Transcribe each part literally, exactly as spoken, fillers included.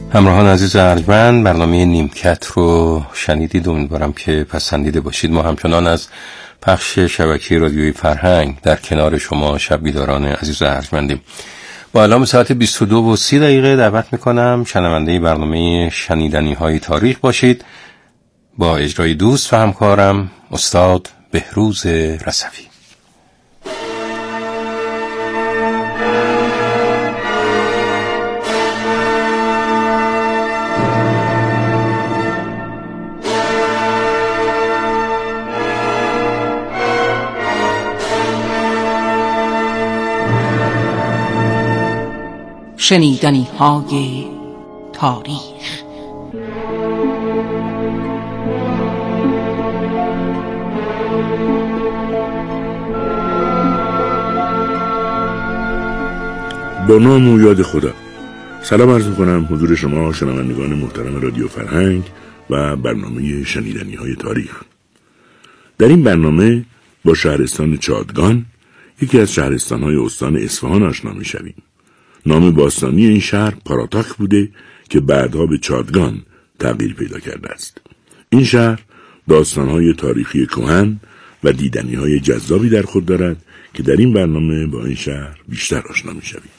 همراهان عزیز ارجمند، برنامه نیمکت رو شنیدید. امیدوارم که پسندیده باشید. ما همچنان از پخش شبکه رادیویی فرهنگ در کنار شما شب بیداران عزیز ارجمندیم. با اعلام ساعت بیست و دو و سی دقیقه دعوت میکنم شنونده برنامه شنیدنی های تاریخ باشید با اجرای دوست و همکارم استاد بهروز رصفی. شنیدنی های تاریخ. با نام و یاد خدا. سلام عرض می‌کنم حضور شما شنوندگان محترم رادیو فرهنگ و برنامه شنیدنی های تاریخ. در این برنامه با شهرستان چادگان، یکی از شهرستان‌های استان اصفهان آشنا می‌شویم. نام باستانی این شهر پاراتاک بوده که بعدها به چادگان تغییر پیدا کرده است. این شهر داستان‌های تاریخی کهن و دیدنی‌های جذابی در خود دارد که در این برنامه با این شهر بیشتر آشنا می‌شویم.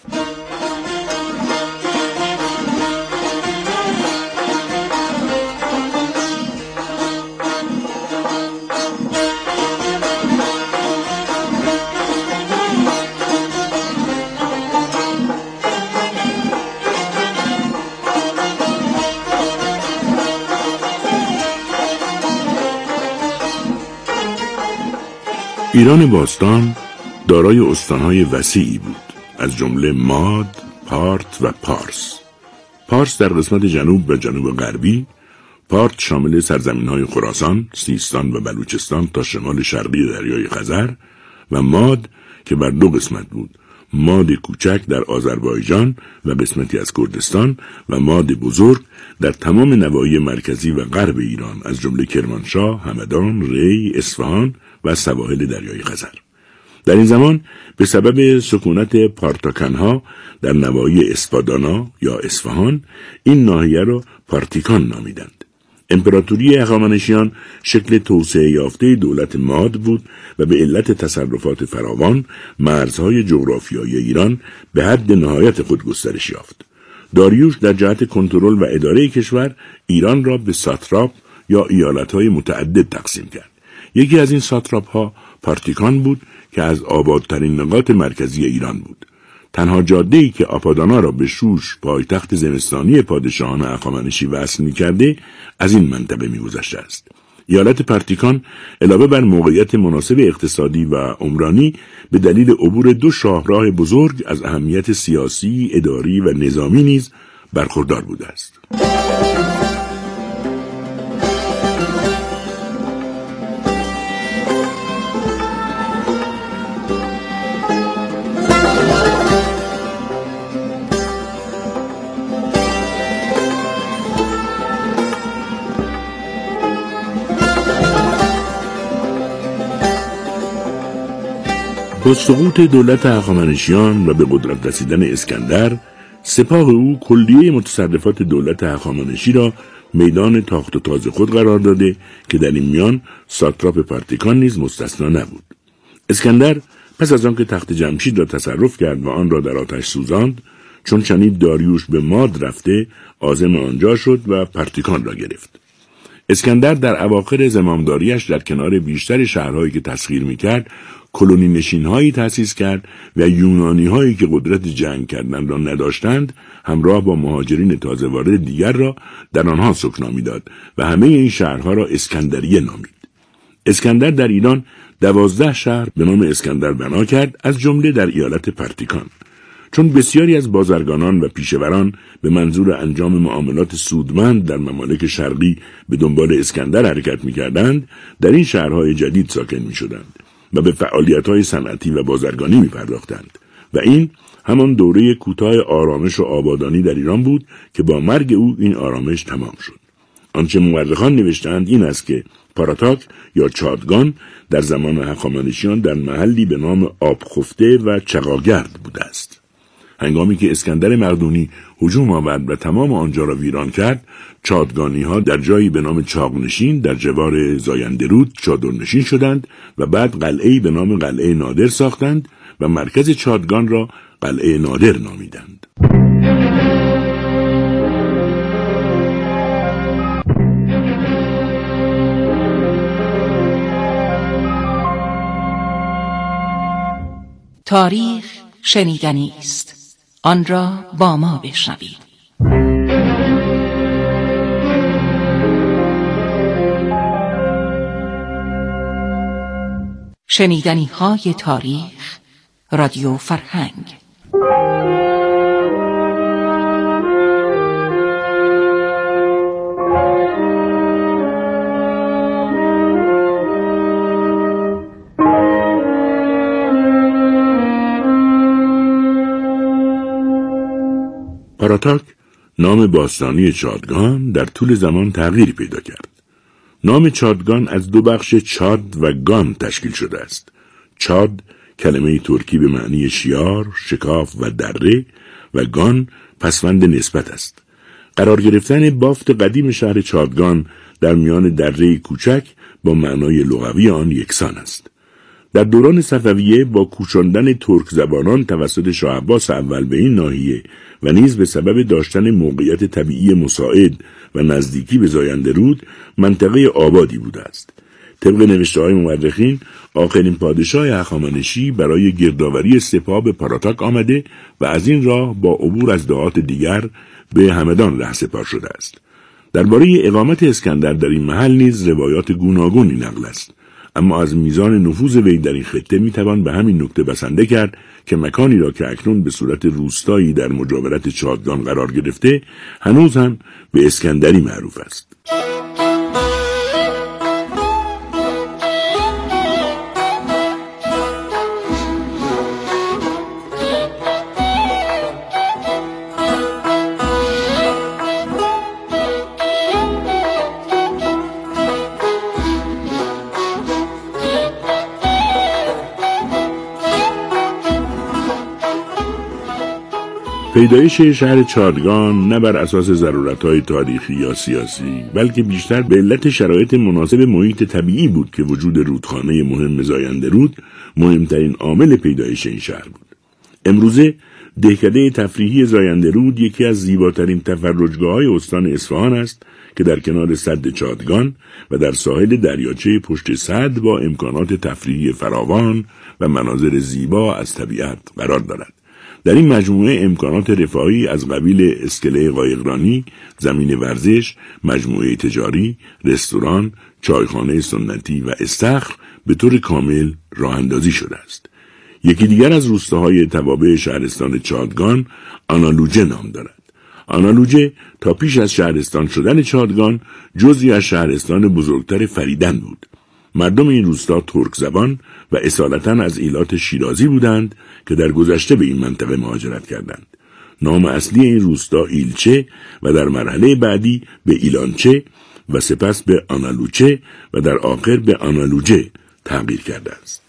ایران باستان دارای استان‌های وسیعی بود، از جمله ماد، پارت و پارس. پارس در قسمت جنوب و جنوب غربی، پارت شامل سرزمین‌های خراسان، سیستان و بلوچستان تا شمال شرقی دریای خزر و ماد که بر دو قسمت بود، ماد کوچک در آذربایجان و قسمتی از کردستان و ماد بزرگ در تمام نواحی مرکزی و غرب ایران از جمله کرمانشاه، همدان، ری، اصفهان و سواحل دریای خزر. در این زمان به سبب سکونت پارتاکنها در نواحی اسپادانا یا اصفهان این ناحیه را پارتیکان نامیدند. امپراتوری هخامنشیان شکل توسعه یافته دولت ماد بود و به علت تصرفات فراوان مرزهای جغرافیایی ایران به حد نهایت خود گسترش یافت. داریوش در جهت کنترل و اداره کشور ایران را به ساتراپ یا ایالتهای متعدد تقسیم کرد. یکی از این ساتراپ ها پارتیکان بود که از آبادترین نقاط مرکزی ایران بود. تنها جاده‌ای که آپادانا را به شوش پایتخت زمستانی پادشاهان هخامنشی وصل می‌کرده از این منطقه می‌گذشته است. ایالت پارتیکان علاوه بر موقعیت مناسب اقتصادی و عمرانی به دلیل عبور دو شاهراه بزرگ از اهمیت سیاسی، اداری و نظامی نیز برخوردار بوده است. با سقوط دولت هخامنشیان و به قدرت رسیدن اسکندر، سپاه او کلیه متصرفات دولت هخامنشی را میدان تاخت و تاز خود قرار داده که در این میان ساتراپ پارتیکان نیز مستثنا نبود. اسکندر پس از آنکه تخت جمشید را تصرف کرد و آن را در آتش سوزاند، چون شنید داریوش به ماد رفته، عازم آنجا شد و پارتیکان را گرفت. اسکندر در اواخر زمامداریش در کنار بیشتر شهرهایی که تسخیر می‌کرد، کلونی نشین‌هایی تأسیس کرد و یونانی‌هایی که قدرت جنگ کردن را نداشتند، همراه با مهاجرین تازه وارد دیگر را در آنها سکنا می‌داد و همه این شهرها را اسکندریه نامید. اسکندر در ایران دوازده شهر به نام اسکندر بنا کرد، از جمله در ایالت پارتیکان. چون بسیاری از بازرگانان و پیشوران به منظور انجام معاملات سودمند در ممالک شرقی به دنبال اسکندر حرکت می‌کردند، در این شهرهای جدید ساکن می‌شدند و به فعالیت‌های صنعتی و بازرگانی می‌پرداختند و این همان دوره کوتاه آرامش و آبادانی در ایران بود که با مرگ او این آرامش تمام شد. آنچه مورخان نوشتند این است که پاراتاک یا چادگان در زمان هخامنشیان در محلی به نام آبخفته و چغاگرد بوده است. هنگامی که اسکندر مقدونی هجوم آورد و تمام آنجا را ویران کرد، چادگانی ها در جایی به نام چاغنشین در جوار زایندرود چادرنشین شدند و بعد قلعه‌ای به نام قلعه نادر ساختند و مرکز چادگان را قلعه نادر نامیدند. تاریخ شنیدنی است، آن را با ما بشنوید. شنیدنی های تاریخ، رادیو فرهنگ. پاراتاک نام باستانی چادگان در طول زمان تغییر پیدا کرد. نام چادگان از دو بخش چاد و گان تشکیل شده است. چاد کلمه ترکی به معنی شیار، شکاف و دره و گان پسوند نسبت است. قرار گرفتن بافت قدیم شهر چادگان در میان دره کوچک با معنای لغوی آن یکسان است. در دوران صفویه با کوچاندن ترک زبانان توسط شاه عباس اول به این ناحیه و نیز به سبب داشتن موقعیت طبیعی مساعد و نزدیکی به زایندرود منطقه آبادی بوده است. طبق نوشته‌های مورخین آخرین پادشاه هخامنشی برای گردآوری سپاه به پاراتاک آمده و از این راه با عبور از دهات دیگر به همدان رهسپار شده است. درباره اقامت اسکندر در این محل نیز روایات گوناگونی نقل است، اما از میزان نفوذ وی در این خطه میتوان به همین نکته بسنده کرد که مکانی را که اکنون به صورت روستایی در مجاورت چادگان قرار گرفته هنوز هم به اسکندری معروف است. پیدایش شهر چادگان نه بر اساس ضرورت‌های تاریخی یا سیاسی، بلکه بیشتر به علت شرایط مناسب محیط طبیعی بود که وجود رودخانه مهم زایندرود مهمترین عامل پیدایش این شهر بود. امروزه دهکده تفریحی زایندرود یکی از زیباترین تفرجگاه‌های استان اصفهان است که در کنار سد چادگان و در ساحل دریاچه پشت سد با امکانات تفریحی فراوان و مناظر زیبا از طبیعت قرار دارد. در این مجموعه امکانات رفاهی از قبیل اسکله قایقرانی، زمین ورزش، مجموعه تجاری، رستوران، چایخانه سنتی و استخر به طور کامل راه اندازی شده است. یکی دیگر از روستاهای توابع شهرستان چادگان آنالوجه نام دارد. آنالوجه تا پیش از شهرستان شدن چادگان جزئی از شهرستان بزرگتر فریدن بود. مردم این روستا ترک زبان و اصالتاً از ایلات شیرازی بودند که در گذشته به این منطقه مهاجرت کردند. نام اصلی این روستا ایلچه و در مرحله بعدی به ایلانچه و سپس به آنالوچه و در آخر به آنالوجه تغییر کرده است.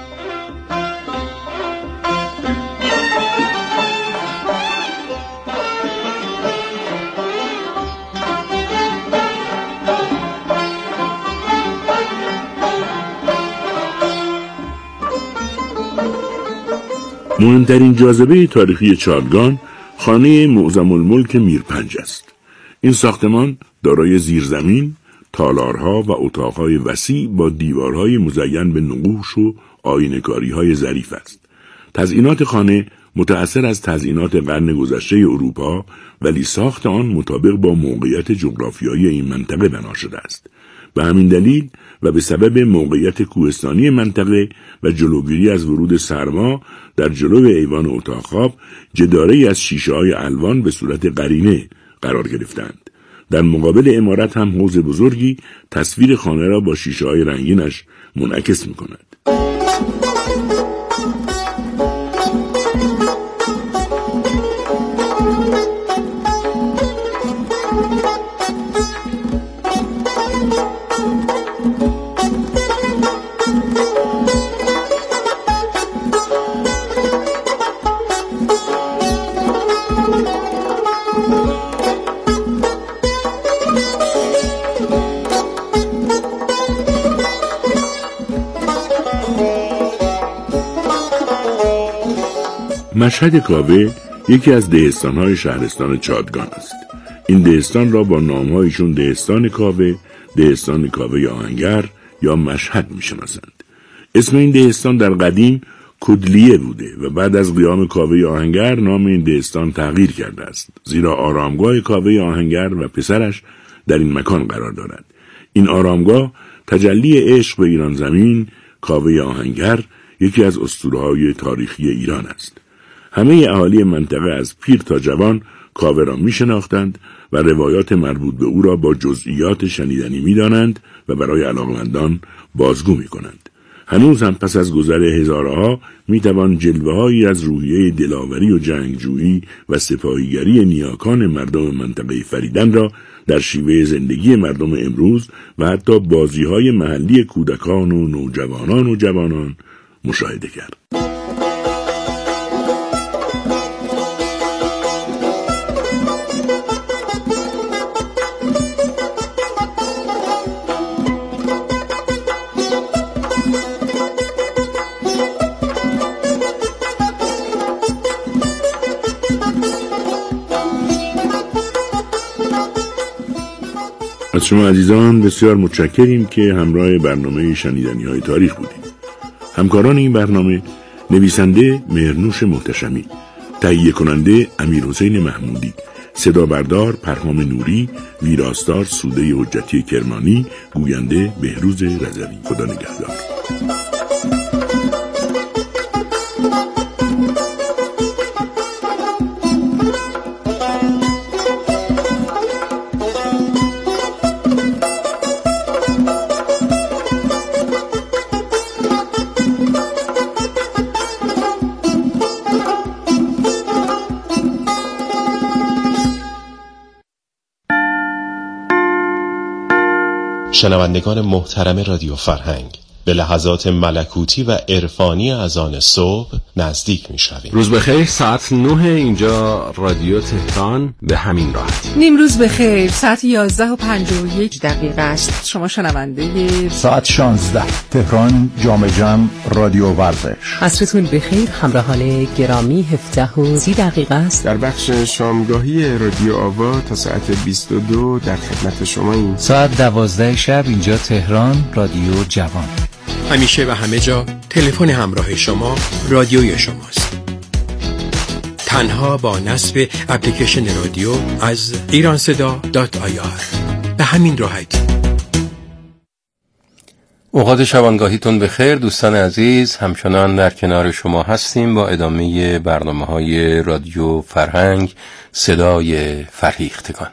مهمترین جاذبه تاریخی چادگان خانه معظم الملک میرپنج است. این ساختمان دارای زیرزمین، تالارها و اتاقهای وسیع با دیوارهای مزین به نقوش و آیینه‌کاری‌های ظریف است. تزئینات خانه متأثر از تزئینات قرن گذشته اروپا، ولی ساخت آن مطابق با موقعیت جغرافیایی این منطقه بنا شده است. به همین دلیل و به سبب موقعیت کوهستانی منطقه و جلوگیری از ورود سرما در جلو ایوان اتاق خواب جداره‌ای از شیشه‌های الوان به صورت قرینه قرار گرفتند. در مقابل عمارت هم حوض بزرگی تصویر خانه را با شیشه‌های رنگینش منعکس می‌کند. مشهد کاوه یکی از دهستان‌های شهرستان چادگان است. این دهستان را با نام‌هایشون دهستان کاوه، دهستان کاوه آهنگر یا مشهد می‌شناسند. اسم این دهستان در قدیم کدلیه بوده و بعد از قیام کاوه آهنگر نام این دهستان تغییر کرده است، زیرا آرامگاه کاوه آهنگر و پسرش در این مکان قرار دارد. این آرامگاه تجلی عشق به ایران زمین، کاوه آهنگر یکی از اسطوره‌های تاریخی ایران است. همه اهالی منطقه از پیر تا جوان کاوه را می شناختند و روایات مربوط به او را با جزئیات شنیدنی می دانند و برای علاقمندان بازگو می کنند. هنوز هم پس از گذر هزارها می توان جلوه هایی از روحیه دلاوری و جنگجویی و سپاهیگری نیاکان مردم منطقه فریدن را در شیوه زندگی مردم امروز و حتی بازی های محلی کودکان و نوجوانان و جوانان مشاهده کرد. از شما عزیزان بسیار متشکریم که همراه برنامه شنیدنی های تاریخ بودیم. همکاران این برنامه: نویسنده مهرنوش محتشمی، تهیه کننده امیرحسین محمودی، صدا بردار پرهام نوری، ویراستار سوده حجتی کرمانی، گوینده بهروز رضوی. خدا نگهدار. شنوندگان محترم رادیو فرهنگ، به لحظات ملکوتی و عرفانی اذان صبح نزدیک می‌شویم. روز بخیر، ساعت نه اینجا رادیو تهران به همین راحتی. نیم روز بخیر، ساعت یازده و پنجاه و یک دقیقه است. شما شنونده ساعت شانزده تهران جام جم رادیو ورزش. عصرتون بخیر همراهان گرامی، هفده و سی دقیقه است. در بخش شامگاهی رادیو آوا تا ساعت بیست و دو در خدمت شما این ساعت دوازده شب اینجا تهران رادیو جوان. همیشه و همه جا تلفن همراه شما رادیوی شماست. تنها با نصب اپلیکیشن رادیو از ایران صدا دات آی آر. به همین راحتی. اوقات شبانگاهیتون بخیر دوستان عزیز، همچنان در کنار شما هستیم با ادامه برنامه‌های رادیو فرهنگ، صدای فرهیختگان.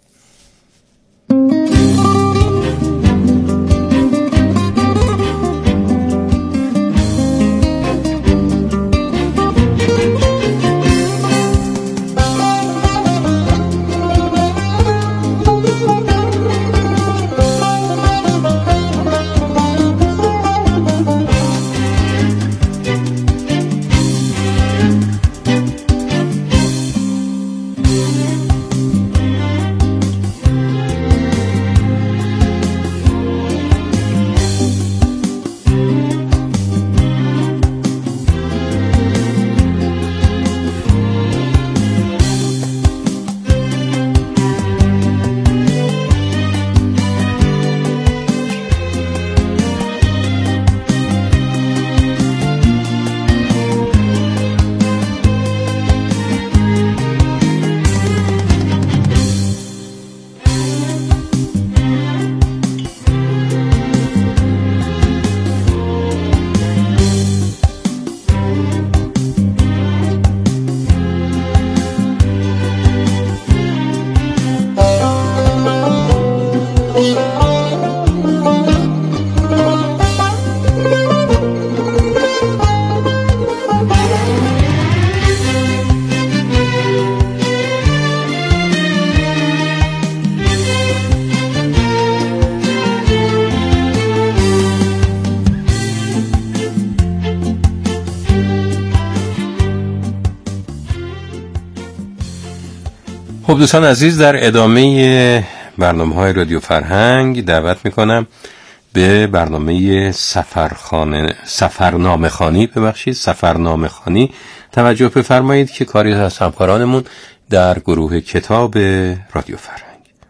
خب دوستان عزیز، در ادامه برنامه‌های رادیو فرهنگ دعوت میکنم به برنامه سفرخانه سفرنامه‌خوانی ببخشید سفرنامه‌خوانی توجه بفرمایید که کاری از همکارانمون در گروه کتاب رادیو فرهنگ.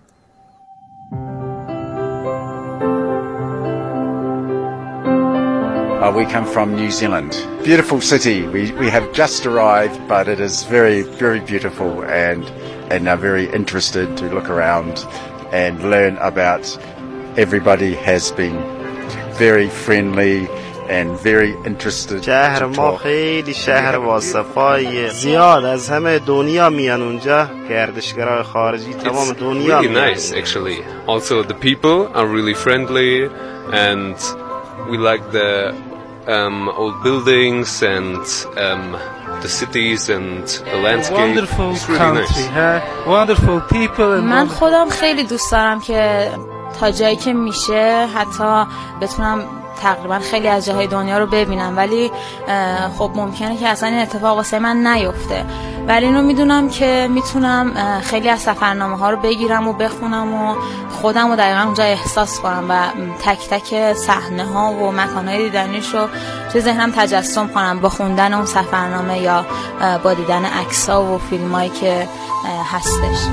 Uh, we come from New Zealand. Beautiful city. We we have just arrived, but it is very, very beautiful, and and are very interested to look around and learn about. Everybody has been very friendly and very interested. شهر ما خیلی شهر واصفای زیاد از همه دنیا میان اونجا گردشگرای خارجی تمام دنیا میان. It's really nice actually. Also the people are really friendly and we like the um, old buildings and um, the cities and the landscape. Wonderful it's really country, nice. huh? Wonderful people. And من خودم خیلی دوست دارم که تا جایی که میشه حتی بتونم تقریبا خیلی از جاهای دنیا رو ببینم، ولی خب ممکنه که اصلا این اتفاق واسه من نیفته، ولی اینو میدونم که میتونم خیلی از سفرنامه ها رو بگیرم و بخونم و خودم رو دقیقا اونجا احساس کنم و تک تک صحنه ها و مکان های دیدنیش رو توی ذهنم تجسم کنم با خوندن اون سفرنامه یا با دیدن عکس ها و فیلم هایی که هستش.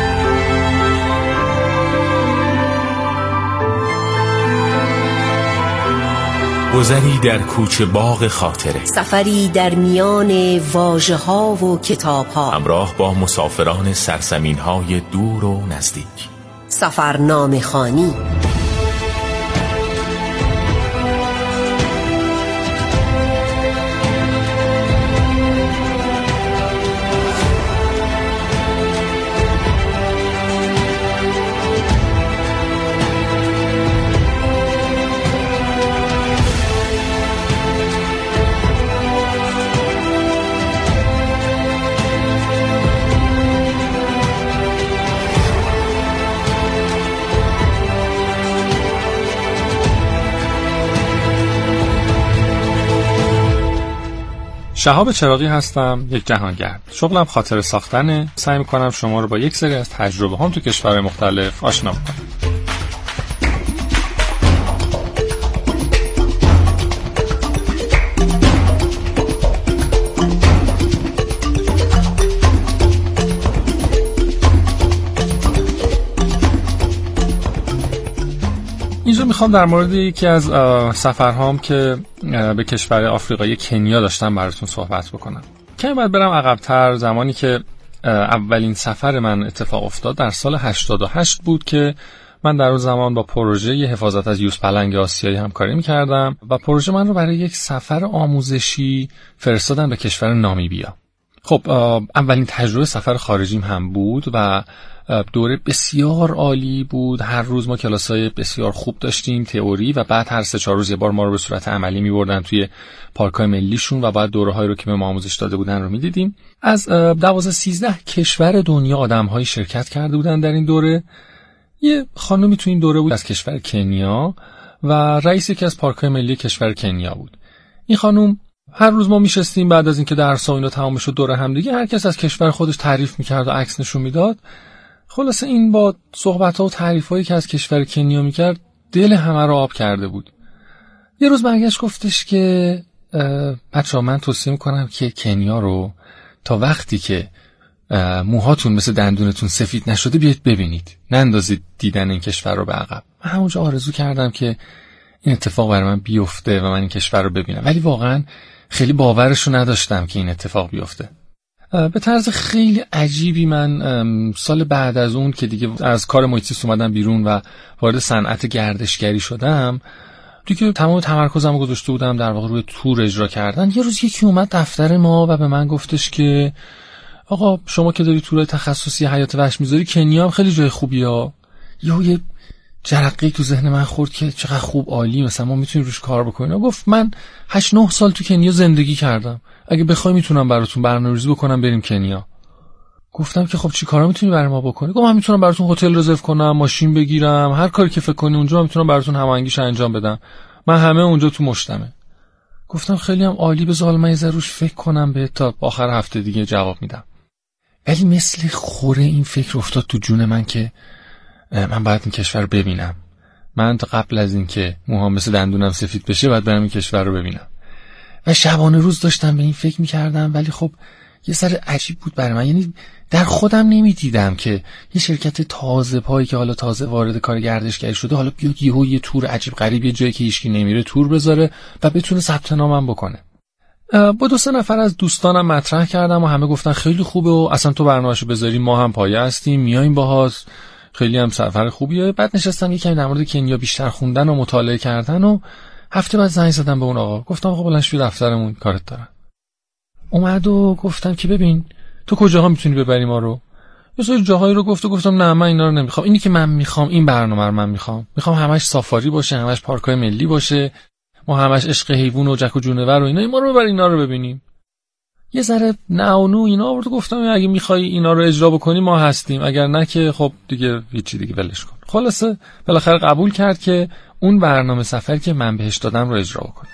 گذری در کوچه باغ خاطره، سفری در میان واژه ها و کتاب ها، همراه با مسافران سرزمین های دور و نزدیک، سفرنامه خوانی. شهاب چراغی هستم، یک جهانگرد. شغلم خاطره ساختنه. سعی میکنم شما رو با یک سری از تجربه هم تو کشورهای مختلف آشنا کنم. اینجا میخوام در مورد یکی از سفرهام که به کشور آفریقای کنیا داشتم براتون صحبت بکنم. کمی باید برم عقب‌تر. زمانی که اولین سفر من اتفاق افتاد در سال هشتاد و هشت بود که من در اون زمان با پروژه حفاظت از یوز پلنگ آسیایی همکاری میکردم و پروژه من رو برای یک سفر آموزشی فرستادن به کشور نامیبیا. خب اولین تجربه سفر خارجیم هم بود و دوره بسیار عالی بود. هر روز ما کلاسای بسیار خوب داشتیم، تئوری، و بعد هر سه چهار روز یه بار ما رو به صورت عملی می‌بردن توی پارک‌های ملیشون و بعد دوره‌هایی رو که به ما آموزش داده بودن رو می‌دیدیم. از دوازده سیزده کشور دنیا آدم‌هایی شرکت کرده بودن در این دوره. یه خانومی تو این دوره بود از کشور کنیا و رئیس یکی از پارک‌های ملی کشور کنیا بود. این خانم هر روز ما میشستیم بعد از اینکه درس‌ها اینا تمام شد دور هم دیگه، هر کس از کشور خودش تعریف می‌کرد و عکس نشون میداد. خلاصه این با صحبت‌ها و تعریف‌هایی که از کشور کنیا می‌کرد دل همه رو آب کرده بود. یه روز برگشت گفتش که بچه‌ها من توصیه می‌کنم که کنیا رو تا وقتی که موهاتون مثل دندونتون سفید نشده بیاید ببینید، نندازید دیدن این کشور رو به عقب. من همونجا آرزو کردم که این اتفاق برای من بیفته و من این کشور رو ببینم، ولی واقعاً خیلی باورش رو نداشتم که این اتفاق بیفته. به طرز خیلی عجیبی من سال بعد از اون که دیگه از کار محیط زیست اومدم بیرون و وارد صنعت گردشگری شدم، دیگه تمام تمرکزم رو گذاشته بودم در واقع روی تور اجرا کردن. یه روز یکی اومد دفتر ما و به من گفتش که آقا شما که داری تور تخصصی حیات وحش میذاری، کنیا هم خیلی جای خوبیه. یهو یه جرقه‌ای تو ذهن من خورد که چقدر خوب، عالی، مثلا ما میتونیم روش کار بکنیم. گفت من هشت نه سال تو کنیا زندگی کردم، اگه بخوای میتونم براتون برنامه‌ریزی بکنم بریم کنیا. گفتم که خب چی کارا میتونی برای ما بکنی؟ گفت من میتونم براتون هتل رزرو کنم، ماشین بگیرم، هر کاری که فکر کنی اونجا میتونم براتون هماهنگیش انجام بدم. من همه اونجا تو مشتمه. گفتم خیلی هم عالی، بذار من یه ذره روش فکر کنم، به تا آخر هفته دیگه جواب میدم. ولی مثل خوره این فکر افتاد تو جون من که من باید این کشور رو ببینم. من تا قبل از این که موهام مثل دندونم سفید بشه باید برم این کشور رو ببینم. و شبانه روز داشتم به این فکر میکردم، ولی خب یه سر عجیب بود برای من. یعنی در خودم نمیدیدم که یه شرکت تازه پایی که حالا تازه وارد کار گردشگری شده حالا بیاد یهو یه تور عجیب غریب یه جایی که هیچکی نمیره تور بذاره و بتونه ثبت نامم بکنه. با دو سه نفر از دوستانم مطرح کردم و همه گفتن خیلی خوبه و اصلا تو برنامه‌شو بذاری ما هم پایه هستیم میایم باهات، خیلی هم سفر خوبیه. بعد نشستم یکم در مورد کنیا بیشتر خوندن و مطالعه کردن و هفته بعد زنگ زدم به اون آقا، گفتم آقا بلند شو دفترمون کارت دارم. اومد و گفتم که ببین تو کجاها میتونی ببری ما رو؟ یه سری جاهایی رو گفت و گفتم نه من اینا رو نمیخوام، اینی که من میخوام این برنامه رو من میخوام میخوام همش سافاری باشه، همش پارکای ملی باشه، ما همش عشق حیوان و جک و جونور و اینا، ما رو ببر اینا رو ببینیم. یه ذره نه و نو اینا رو گفتم اگه میخوای اینا رو اجرا بکنی ما هستیم، اگر نه که خب دیگه هیچی دیگه ولش کن. خلاصه بالاخره قبول کرد که اون برنامه سفری که من بهش دادم رو اجرا بکنه.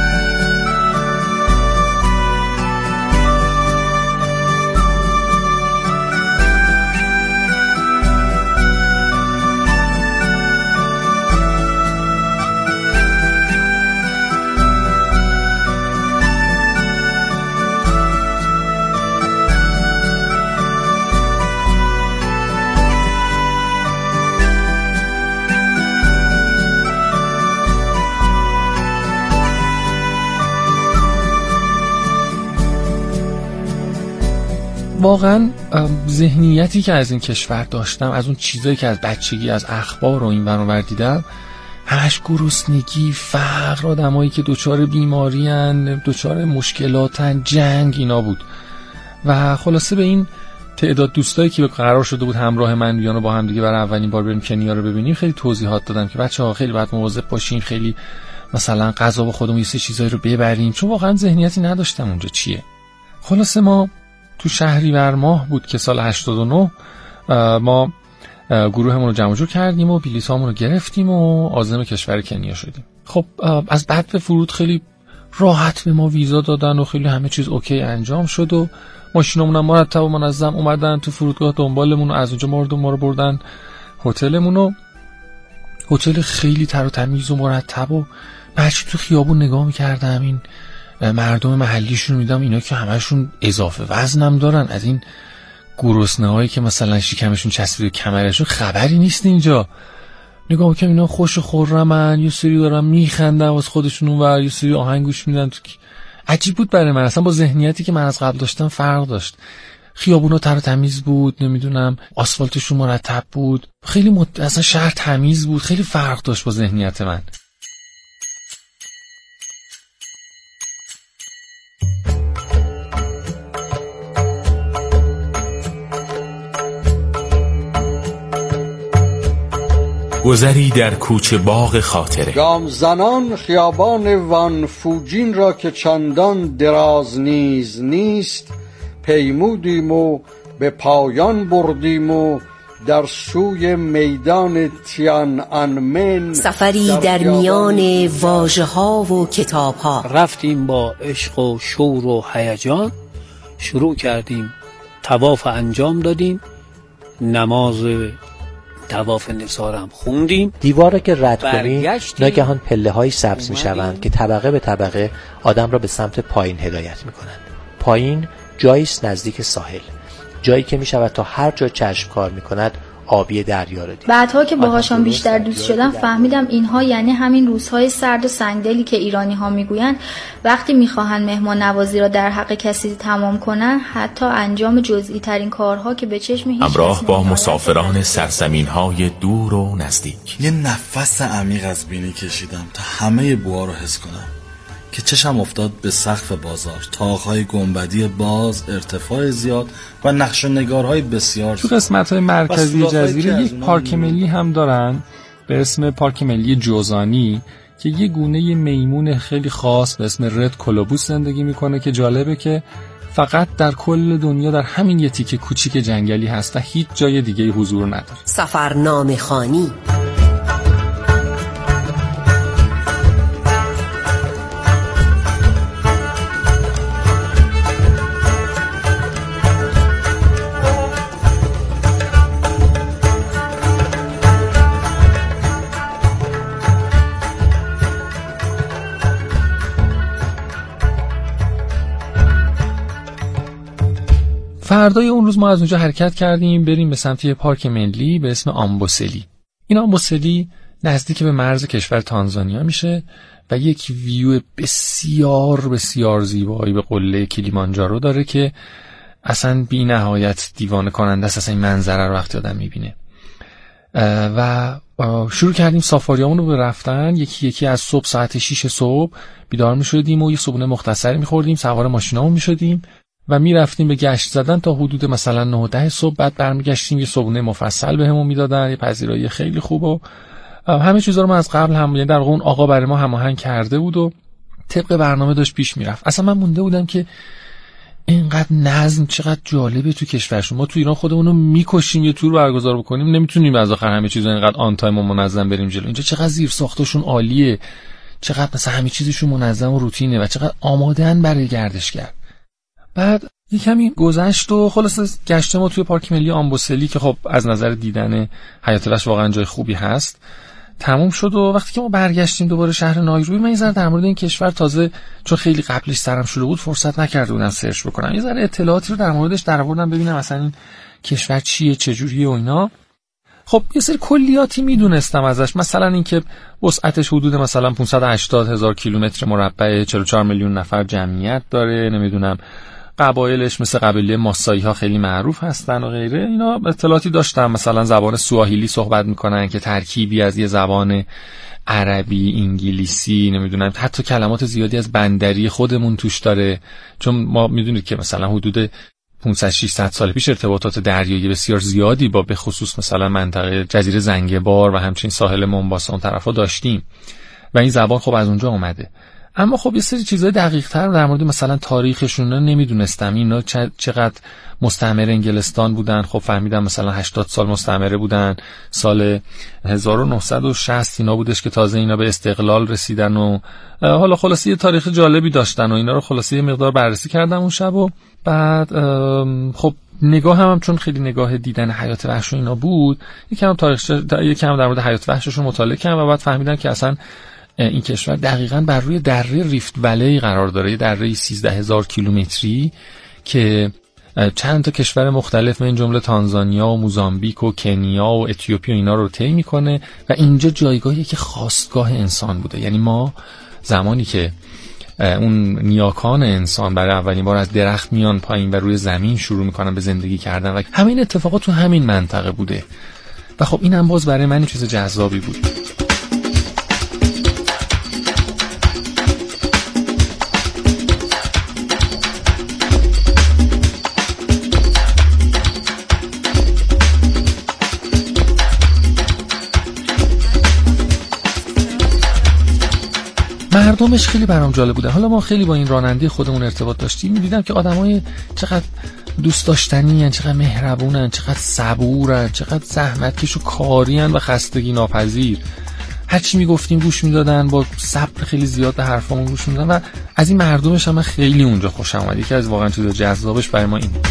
واقعا ذهنیتی که از این کشور داشتم، از اون چیزایی که از بچگی از اخبار و این ور اون ور دیدم، همش گرسنگی، فقر، آدمایی که دچار بیماریان، دچار مشکلاتن، جنگ، اینا بود. و خلاصه به این تعداد دوستایی که قرار شده بود همراه من بیان و با هم دیگه برای اولین بار بریم کنیا رو ببینیم خیلی توضیحات دادم که بچه‌ها خیلی باید مواظب باشین، خیلی مثلا غذا با خودمون یه سری چیزایی رو ببریم، چون واقعا ذهنیتی نداشتم اونجا چیه. خلاصه ما تو شهریور ماه بود که سال هشتاد و نه ما گروهمون رو جمع جور کردیم و بلیطامون رو گرفتیم و عازم کشور کنیا شدیم. خب از بعد به فرود خیلی راحت به ما ویزا دادن و خیلی همه چیز اوکی انجام شد و ماشینامون هم مرتب و منظم اومدن تو فرودگاه دنبالمون و از اونجا ما رو ما رو بردن هتلمون و هتل خیلی تر و تمیز و مرتب و بچه تو خیابون نگاه می‌کردم این مردم محلیشون رو میدم اینا که همشون اضافه وزنم دارن، از این گرسنه‌هایی که مثلا شکمشون چسبیده کمرشون خبری نیست اینجا. نگاه میکنم اینا خوش و خرمن، یه سری دارن میخندن واسه خودشون اونور، یه سری آهنگ گوش میدن. عجیب بود برای من، اصلا با ذهنیتی که من از قبل داشتم فرق داشت. خیابونا تر و تمیز بود، نمیدونم آسفالتشون مرتب بود، خیلی مت... اصلا شهر تمیز بود، خیلی فرق داشت با ذهنیت من. گذری در کوچه باغ خاطره، گام زنان خیابان وان فوجین را که چندان دراز نیز نیست پیمودیم و به پایان بردیم و در سوی میدان تیان انمن سفری در, در میان واژه ها و کتاب ها رفتیم. با عشق و شور و هیجان شروع کردیم، طواف انجام دادیم، نماز طواف نثار هم خوندیم. دیواره که رد کنی ناگهان پله های سبز می شوند که طبقه به طبقه آدم را به سمت پایین هدایت می کنند. پایین جاییست نزدیک ساحل، جایی که می شود تا هر جا چشم کار می کند آبی دریا را دید. بعدها که باهاشان بیشتر دوست شدم فهمیدم اینها یعنی همین روزهای سرد و سنگدلی که ایرانی ها میگویند وقتی میخواهند مهمان نوازی را در حق کسی تمام کنند حتی انجام جزئی ترین کارها که به چشم هیچ همراه با مسافران سرزمین های دور و نزدیک. یه نفس عمیق از بینی کشیدم تا همه بوها رو حس کنم که چشم افتاد به سقف بازار، طاق‌های گنبدی باز، ارتفاع زیاد و نقش و نگارهای بسیار. تو قسمت‌های مرکزی جزیره یک پارک ملی هم دارن به اسم پارک ملی جوزانی که یه گونه میمون خیلی خاص به اسم رد کولوبوس زندگی میکنه که جالبه که فقط در کل دنیا در همین یه تیکه کوچیک جنگلی هست و هیچ جای دیگه حضور نداره. سفرنامه خوانی. فردای اون روز ما از اونجا حرکت کردیم بریم به سمت یه پارک ملی به اسم آمبوسلی. این آمبوسلی نزدیک به مرز کشور تانزانیا میشه و یک ویو بسیار بسیار زیبایی به قله کلیمانجارو داره که اصلا بی نهایت دیوانه کننده است. اصلا این منظره رو وقتی آدم میبینه و شروع کردیم سافاریامون رو به رفتن. یکی یکی از صبح ساعت شش صبح بیدار میشدیم و یه صبحونه مختصری میخوردیم، سوار ماشینامون میشدیم و میرفتیم به گشت زدن تا حدود مثلا نه و ده صبح. بعد برمیگشتیم، یه صبحونه مفصل بهمون میدادن، یه پذیرایی خیلی خوب و همه چیزا رو ما از قبل هم، یعنی در واقع اون آقا برای ما هماهنگ کرده بود و طبق برنامه داشت پیش میرفت. اصلا من مونده بودم که اینقدر نظم چقدر جالبه تو کشورشون. ما تو ایران خودمون رو میکشیم یه تور برگزار بکنیم، نمیتونیم از آخر همه چیزا اینقدر آن تایم و منظم بریم جلو. اینجا چقدر زیر ساختشون عالیه، چقدر مثلا همه چیزشون منظم و روتینه و چقدر آمادهن برای گردشگر. بعد یه کمی گذشت و خلاص گشت ما توی پارک ملی آمبوسلی که خب از نظر دیدن حیات وحش واقعا جای خوبی هست تموم شد و وقتی که ما برگشتیم دوباره شهر نایروبی، من یه ذره در مورد این کشور تازه چون خیلی قبلش سرم شده بود فرصت نکرده بودم سرچ بکنم، یه ذره اطلاعاتی رو در موردش درآوردم ببینم مثلا این کشور چیه چجوریه و اینا. خب یه سری کلیاتی میدونستم ازش، مثلا اینکه وسعتش حدود مثلا پانصد و هشتاد هزار کیلومتر مربع، چهل و چهار میلیون نفر جمعیت داره، نمیدونم قبایلش مثل قبیله ماسایی ها خیلی معروف هستن و غیره. اینا اطلاعاتی داشتم. مثلا زبان سواحیلی صحبت میکنن که ترکیبی از یه زبان عربی، انگلیسی، نمیدونم حتی کلمات زیادی از بندری خودمون توش داره، چون ما میدونید که مثلا حدود پانصد ششصد سال پیش ارتباطات دریایی بسیار زیادی با به خصوص مثلا منطقه جزیره زنگبار و همچنین ساحل مومباسا اون طرفا داشتیم و این زبان خب از اونجا اومده. اما خب یه سری چیزای دقیق تر در مورد مثلا تاریخشون نمیدونستم. اینا چقدر مستعمره انگلستان بودن. خب فهمیدم مثلا هشتاد سال مستعمره بودن، سال هزار و نهصد و شصت اینا بودش که تازه اینا به استقلال رسیدن و حالا خلاصه یه تاریخ جالبی داشتن و اینا رو خلاصه یه مقدار بررسی کردم اون شب. و بعد خب نگاه هم, هم چون خیلی نگاه دیدن حیات وحش اینا بود، یکم تاریخ یکم در مورد حیات وحششون مطالعه کردم و بعد فهمیدم که اصلا این کشور دقیقاً بر روی دره ریفت ولی قرار داره، یه دره سیزده هزار کیلومتری که چند تا کشور مختلف من جمله تانزانیا و موزامبیک و کنیا و اتیوپی و اینا رو طی میکنه و اینجا جایگاهی که خاستگاه انسان بوده. یعنی ما زمانی که اون نیاکان انسان برای اولین بار از درخت میان پایین و روی زمین شروع میکنن به زندگی کردن و همین اتفاقات تو همین منطقه بوده و خب این هم باز برای من چیز جذابی بود. مردمش خیلی برام جالب بوده. حالا ما خیلی با این راننده خودمون ارتباط داشتیم، می‌دیدم که آدمای چقدر دوست داشتنی ان، چقدر مهربونن، چقدر صبورن، چقدر زحمتکش و کارین و خستگی ناپذیر. هر چی میگفتیم گوش میدادن، با صبر خیلی زیاد به حرفامون گوش میدادن و از این مردمش هم خیلی اونجا خوشم اومد. یکی از واقعا چیز جذابش برای ما این بود.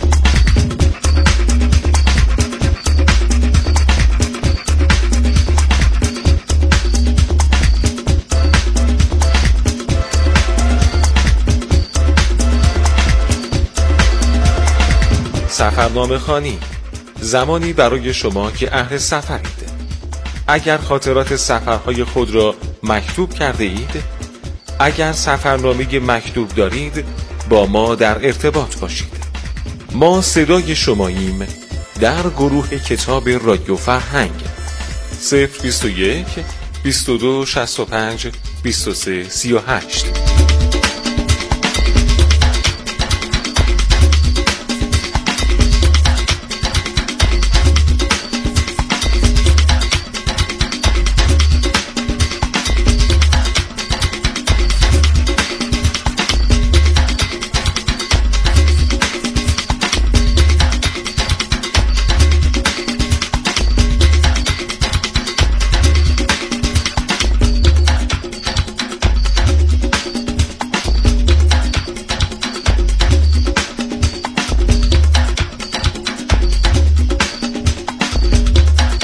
سفرنامه خوانی، زمانی برای شما که اهل سفرید. اگر خاطرات سفرهای خود را مکتوب کرده اید، اگر سفرنامه مکتوب دارید با ما در ارتباط باشید. ما صدای شماییم در گروه کتاب رادیو فرهنگ صفر بیست و یک بیست و دو شصت و پنج بیست و سه سی و هشت.